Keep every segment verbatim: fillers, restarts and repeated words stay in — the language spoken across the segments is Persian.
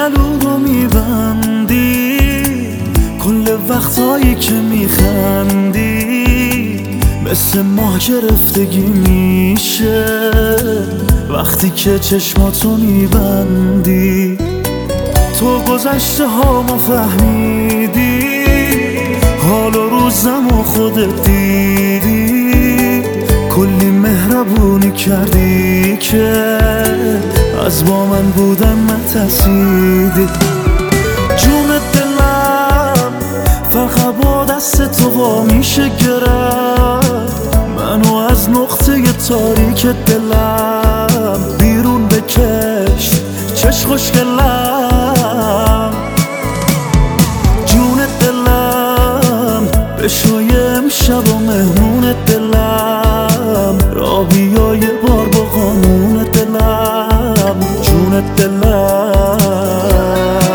گلو رو میبندی، کل وقتایی که میخندی مثل ماه گرفتگی میشه وقتی که چشماتو میبندی. تو گذشته هامو فهمیدی، حال و روزم و خودت دیدی، کلی مهربونی کردی که از با من بودن نترسیدی. جون دلم فقط با دست تو وا میشه گرفت، منو از نقطه تاریک دلم بیرون بکش چش خوشگلم. جون دلم بشوی امشب و مهمون دلم، را بیا یه بار با قانون دلم. جون دلم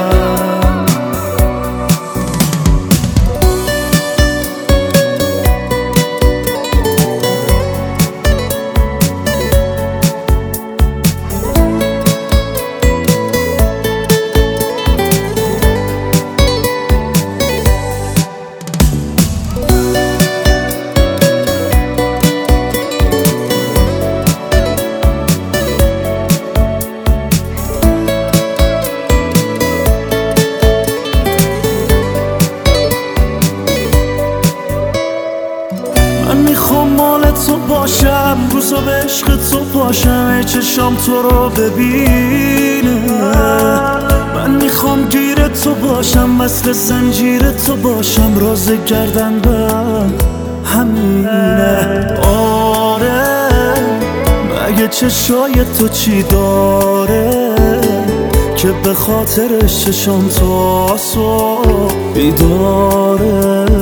مال تو باشم، روزا به عشق تو باشم، ای چشام تو رو ببینه. من میخوام گیر تو باشم، مثل زنجیر تو باشم، راز گردن بند همینه. آره مگه چشای تو چی داره که به خاطرش چشام تو آسو بیداره.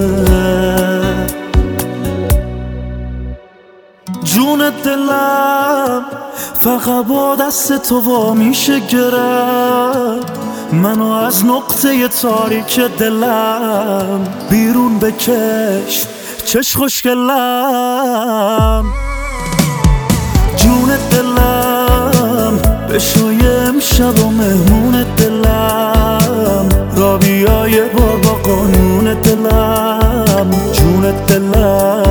جون دلم فقط با دست تو وا میشه گرفت، منو از نقطه تاریک دلم بیرون بکش چش خوشگلم. جون دلم بشوی امشب و مهمون دلم، را بیا یه بار با قانون دلم. جون دلم